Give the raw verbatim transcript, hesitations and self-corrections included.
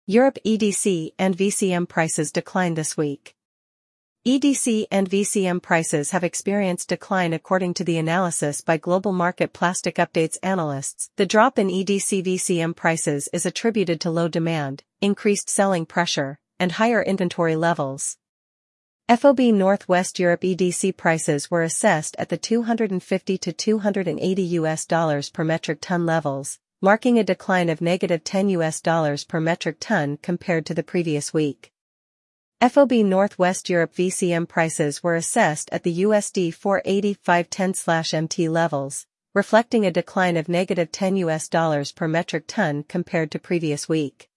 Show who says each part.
Speaker 1: Europe E D C and V C M prices declined this week. E D C and V C M prices have experienced decline according to the analysis by Global Market Plastic Updates analysts. The drop in E D C V C M prices is attributed to low demand, increased selling pressure, and higher inventory levels. F O B Northwest Europe E D C prices were assessed at the two hundred fifty to two hundred eighty U S dollars per metric ton levels, marking a decline of negative ten U S dollars per metric ton compared to the previous week. F O B Northwest Europe V C M prices were assessed at the U S D four eighty to five ten M T levels, reflecting a decline of negative ten U S dollars per metric ton compared to previous week.